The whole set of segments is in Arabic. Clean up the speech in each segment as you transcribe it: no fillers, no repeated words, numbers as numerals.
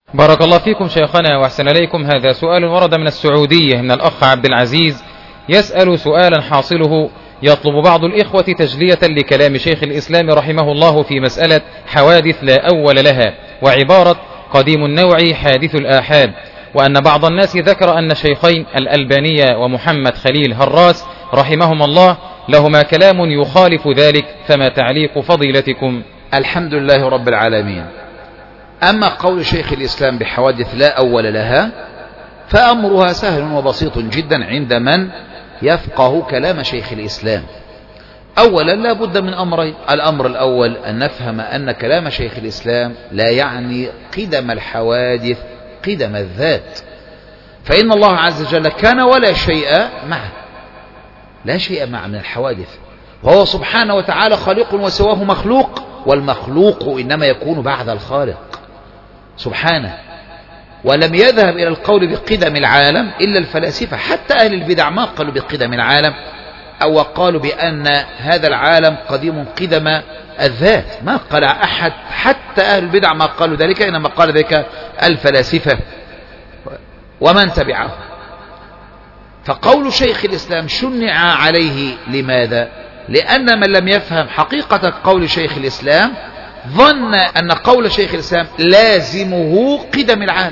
بارك الله فيكم شيخنا وأحسن إليكم. هذا سؤال ورد من السعودية من الأخ عبد العزيز، يسأل سؤالا حاصله: يطلب بعض الإخوة تجلية لكلام شيخ الإسلام رحمه الله في مسألة حوادث لا أول لها، وعبارة قديم النوع حادث الآحاد، وأن بعض الناس ذكر أن الشيخين الألباني ومحمد خليل هراس رحمهما الله لهما كلام يخالف ذلك، فما تعليق فضيلتكم؟ الحمد لله رب العالمين. أما قول شيخ الإسلام بحوادث لا أول لها فأمرها سهل وبسيط جدا عند من يفقه كلام شيخ الإسلام. أولا لا بد من أمرين: الأمر الأول أن نفهم أن كلام شيخ الإسلام لا يعني قدم الحوادث قدم الذات، فإن الله عز وجل كان ولا شيء معه، لا شيء معه من الحوادث، وهو سبحانه وتعالى خالق وسواه مخلوق، والمخلوق إنما يكون بعد الخالق سبحانه. ولم يذهب إلى القول بقدم العالم إلا الفلاسفة، حتى أهل البدع ما قالوا بقدم العالم، أو قالوا بأن هذا العالم قديم قدم الذات، ما قال أحد، حتى أهل البدع ما قالوا ذلك، إنما قال ذلك الفلاسفة ومن تبعه. فقول شيخ الإسلام شنع عليه، لماذا؟ لأن من لم يفهم حقيقة قول شيخ الإسلام ظن أن قول شيخ الإسلام لازمه قدم العالم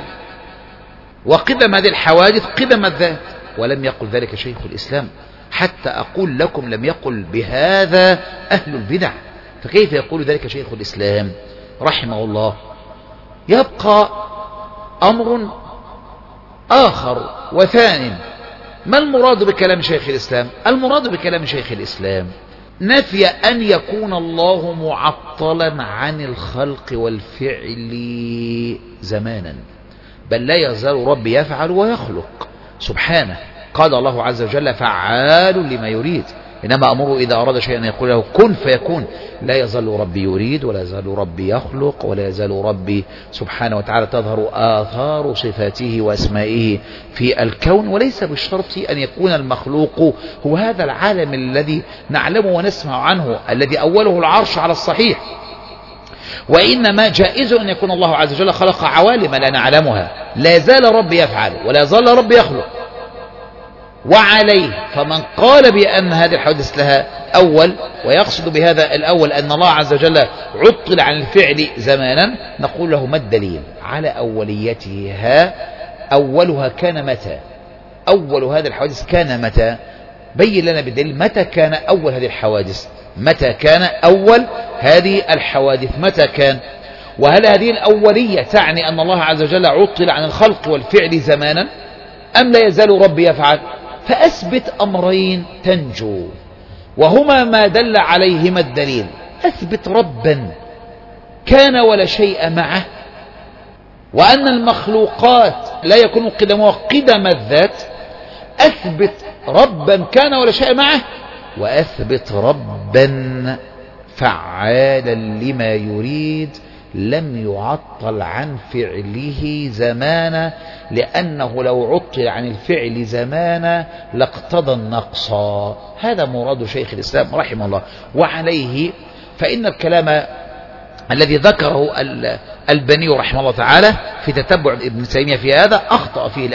وقدم هذه الحوادث قدم الذات، ولم يقل ذلك شيخ الإسلام. حتى أقول لكم لم يقل بهذا أهل البدع، فكيف يقول ذلك شيخ الإسلام رحمه الله؟ يبقى أمر آخر وثاني: ما المراد بكلام شيخ الإسلام؟ المراد بكلام شيخ الإسلام نفي أن يكون الله معطلا عن الخلق والفعل زمانا، بل لا يزال ربي يفعل ويخلق سبحانه. قال الله عز وجل: فعال لما يريد، إنما أمره إذا أراد شيئا يقول له كن فيكون. لا يزال ربي يريد، ولا يزال ربي يخلق، ولا يزال ربي سبحانه وتعالى تظهر آثار صفاته وأسمائه في الكون. وليس بالشرط أن يكون المخلوق هو هذا العالم الذي نعلمه ونسمع عنه، الذي أوله العرش على الصحيح، وإنما جائز أن يكون الله عز وجل خلق عوالم لا نعلمها. لا يزال ربي يفعل ولا يزال ربي يخلق. وعليه فمن قال بأن هذه الحوادث لها أول، ويقصد بهذا الأول أن الله عز وجل عطل عن الفعل زمانا، نقول له: ما الدليل على أوليتها؟ أولها كان متى؟ أول هذه الحوادث كان متى؟ بين لنا بالدليل متى كان أول هذه الحوادث، متى كان أول هذه الحوادث، متى كان؟ وهل هذه الأولية تعني أن الله عز وجل عطل عن الخلق والفعل زمانا، أم لا يزال ربي يفعل؟ فأثبت أمرين تنجو، وهما ما دل عليهما الدليل: أثبت ربا كان ولا شيء معه، وأن المخلوقات لا يكون قدمها قدم الذات. أثبت ربا كان ولا شيء معه، وأثبت ربا فعالا لما يريد لم يعطل عن فعله زمانا، لأنه لو عطل عن الفعل زمانا لاقتضى النقص. هذا مراد شيخ الإسلام رحمه الله. وعليه فإن الكلام الذي ذكره الألباني رحمه الله تعالى في تتبع ابن تيمية في هذا أخطأ فيه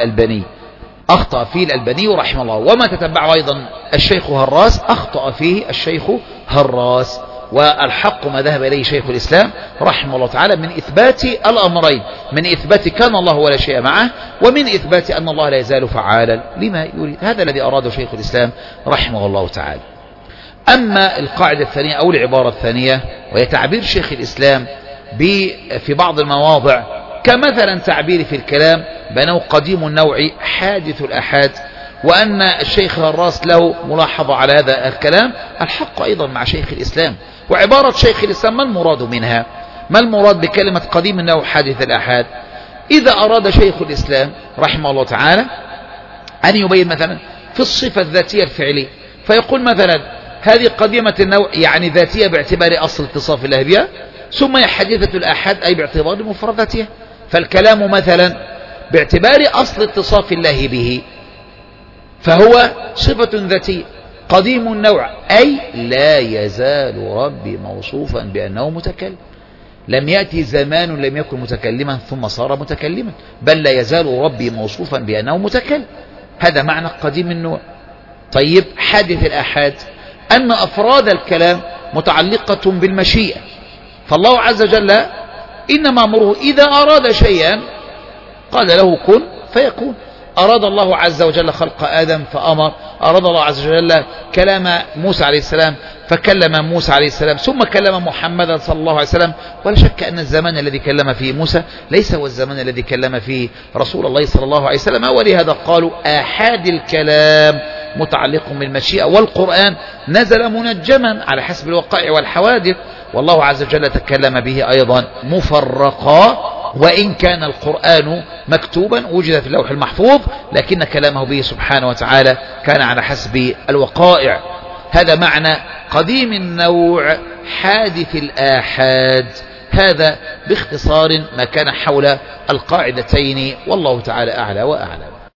الألباني رحمه الله، وما تتبعه أيضا الشيخ هراس أخطأ فيه الشيخ هراس. والحق ما ذهب إليه شيخ الإسلام رحمه الله تعالى من إثبات الأمرين: من إثبات كان الله ولا شيء معه، ومن إثبات أن الله لا يزال فعالا لما يريد. هذا الذي أراده شيخ الإسلام رحمه الله تعالى. أما القاعدة الثانية أو العبارة الثانية، وهي تعبير شيخ الإسلام في بعض المواضع، كمثلا تعبير في الكلام بأنه قديم النوع حادث الآحاد، وأن الشيخ هراس له ملاحظة على هذا الكلام. الحق أيضا مع شيخ الإسلام. وعبارة شيخ الإسلام ما المراد منها؟ ما المراد بكلمة قديم النوع حادث الآحاد؟ إذا أراد شيخ الإسلام رحمه الله تعالى أن يبين مثلا في الصفة الذاتية الفعلية، فيقول مثلا هذه قديمة النوع يعني ذاتية باعتبار أصل اتصاف الله بها، ثم هي حديثة الآحاد أي باعتبار مفرداتها. فالكلام مثلا باعتبار أصل اتصاف الله به فهو صفة ذاتية قديم النوع، أي لا يزال ربي موصوفا بأنه متكلم. لم يأتي زمان لم يكن متكلما ثم صار متكلما، بل لا يزال ربي موصوفا بأنه متكلم. هذا معنى قديم النوع. طيب حادث الآحاد أن أفراد الكلام متعلقة بالمشيئة، فالله عز وجل إنما أمره إذا أراد شيئا قال له كن فيكون. أراد الله عز وجل خلق آدم فأمر، أراد الله عز وجل كلام موسى عليه السلام فكلم موسى عليه السلام، ثم كلم محمدا صلى الله عليه وسلم. ولا شك أن الزمان الذي كلم فيه موسى ليس هو الزمان الذي كلم فيه رسول الله صلى الله عليه وسلم. ولهذا قالوا آحاد الكلام متعلق بالمشيئة، والقرآن نزل منجما على حسب الوقائع والحوادث، والله عز وجل تكلم به أيضا مفرقا. وإن كان القرآن مكتوبا وجد في اللوح المحفوظ، لكن كلامه به سبحانه وتعالى كان على حسب الوقائع. هذا معنى قديم النوع حادث الآحاد. هذا باختصار ما كان حول القاعدتين، والله تعالى أعلى وأعلم.